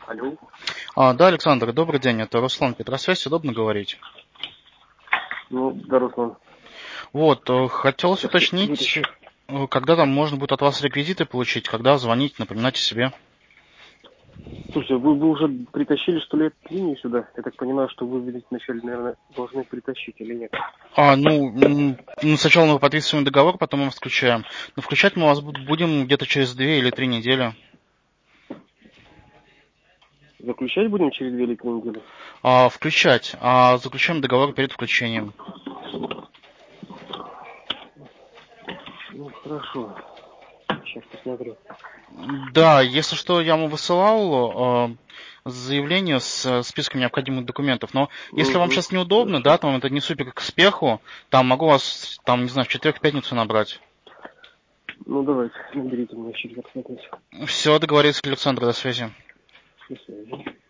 Алло. Да, Александр, добрый день. Это Руслан Петросвязь. Удобно говорить? Ну, да, Руслан. Вот, хотелось Сейчас уточнить, вытащу. когда там можно будет от вас реквизиты получить, когда звонить, напоминать о себе. Слушайте, вы уже притащили, что ли, эту линию сюда? Я так понимаю, что вы вначале, наверное, должны притащить или нет? Сначала мы подписываем договор, потом мы включаем. Но включать мы вас будем где-то через 2 или 3 недели. Заключать будем через 2 или 3 недели? Включать. Заключаем договор перед включением. Ну, хорошо. Сейчас посмотрю. Да, если что, я вам высылал заявление с списком необходимых документов. Но если вам Угу. сейчас неудобно, Хорошо. да, там это не супер к спеху, там могу вас, там, не знаю, в четверг, в пятницу набрать. Ну, давайте, наберите меня через пятницу. Все, договорились, Александр, до связи. До связи.